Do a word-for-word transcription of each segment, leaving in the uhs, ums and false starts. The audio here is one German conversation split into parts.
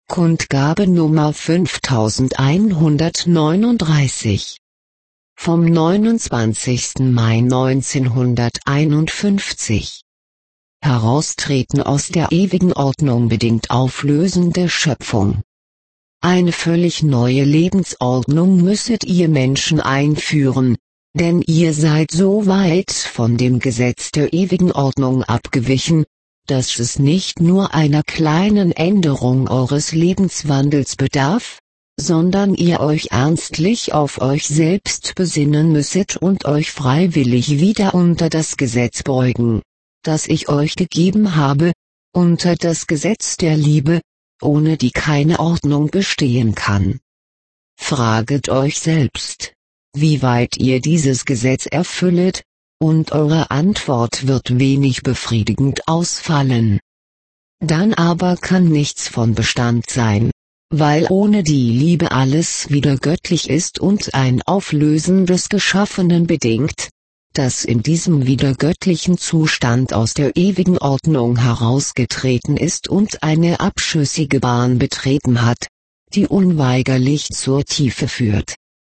Kundgabe Nummer fünftausendeinhundertneununddreißig vom neunundzwanzigsten Mai neunzehnhunderteinundfünfzig. Heraustreten aus der ewigen Ordnung bedingt auflösende Schöpfung. Eine völlig neue Lebensordnung müsset ihr Menschen einführen, denn ihr seid so weit von dem Gesetz der ewigen Ordnung abgewichen, dass es nicht nur einer kleinen Änderung eures Lebenswandels bedarf, sondern ihr euch ernstlich auf euch selbst besinnen müsset und euch freiwillig wieder unter das Gesetz beugen, das ich euch gegeben habe, unter das Gesetz der Liebe, ohne die keine Ordnung bestehen kann. Fraget euch selbst, wie weit ihr dieses Gesetz erfüllet, und eure Antwort wird wenig befriedigend ausfallen. Dann aber kann nichts von Bestand sein, weil ohne die Liebe alles wieder göttlich ist und ein Auflösen des Geschaffenen bedingt, das in diesem wieder göttlichen Zustand aus der ewigen Ordnung herausgetreten ist und eine abschüssige Bahn betreten hat, die unweigerlich zur Tiefe führt.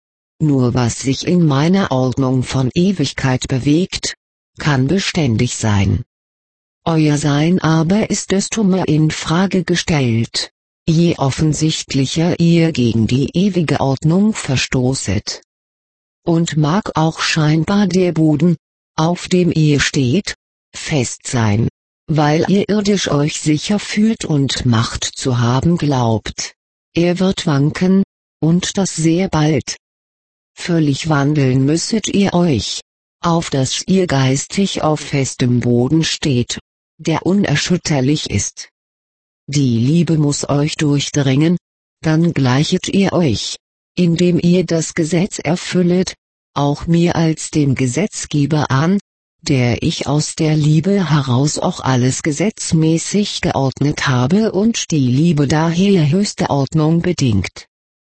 Nur was sich in meiner Ordnung von Ewigkeit bewegt, kann beständig sein. Euer Sein aber ist desto mehr in Frage gestellt, je offensichtlicher ihr gegen die ewige Ordnung verstoßet. Und mag auch scheinbar der Boden, auf dem ihr steht, fest sein, weil ihr irdisch euch sicher fühlt und Macht zu haben glaubt. Er wird wanken, und das sehr bald. Völlig wandeln müsset ihr euch, auf dass ihr geistig auf festem Boden steht, der unerschütterlich ist. Die Liebe muss euch durchdringen, dann gleichet ihr euch, indem ihr das Gesetz erfüllet, auch mir als dem Gesetzgeber an, der ich aus der Liebe heraus auch alles gesetzmäßig geordnet habe und die Liebe daher höchste Ordnung bedingt.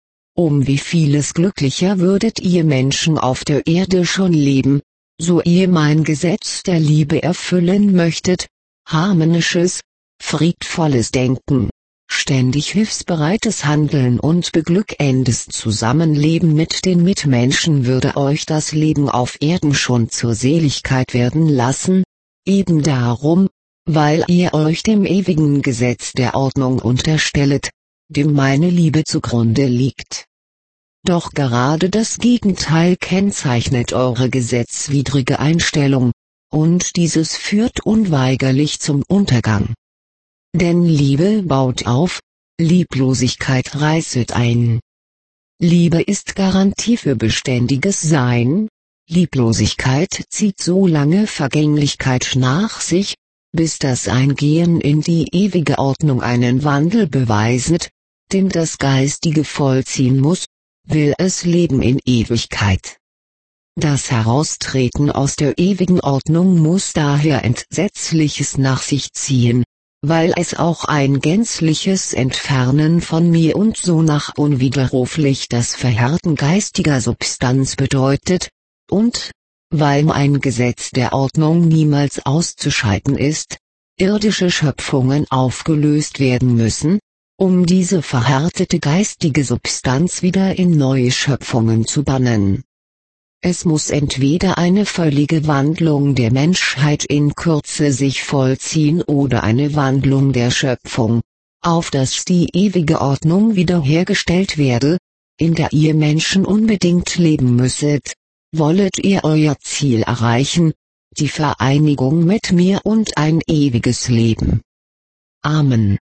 Um wie vieles glücklicher würdet ihr Menschen auf der Erde schon leben, so ihr mein Gesetz der Liebe erfüllen möchtet, harmonisches, friedvolles Denken, ständig hilfsbereites Handeln und beglückendes Zusammenleben mit den Mitmenschen würde euch das Leben auf Erden schon zur Seligkeit werden lassen, eben darum, weil ihr euch dem ewigen Gesetz der Ordnung unterstellet, dem meine Liebe zugrunde liegt. Doch gerade das Gegenteil kennzeichnet eure gesetzwidrige Einstellung, und dieses führt unweigerlich zum Untergang. Denn Liebe baut auf, Lieblosigkeit reißet ein. Liebe ist Garantie für beständiges Sein, Lieblosigkeit zieht so lange Vergänglichkeit nach sich, bis das Eingehen in die ewige Ordnung einen Wandel beweiset, den das Geistige vollziehen muss, will es leben in Ewigkeit. Das Heraustreten aus der ewigen Ordnung muss daher Entsetzliches nach sich ziehen, weil es auch ein gänzliches Entfernen von mir und sonach unwiderruflich das Verhärten geistiger Substanz bedeutet, und, weil mein Gesetz der Ordnung niemals auszuschalten ist, irdische Schöpfungen aufgelöst werden müssen, um diese verhärtete geistige Substanz wieder in neue Schöpfungen zu bannen. Es muss entweder eine völlige Wandlung der Menschheit in Kürze sich vollziehen oder eine Wandlung der Schöpfung, auf dass die ewige Ordnung wiederhergestellt werde, in der ihr Menschen unbedingt leben müsset, wollet ihr euer Ziel erreichen, die Vereinigung mit mir und ein ewiges Leben. Amen.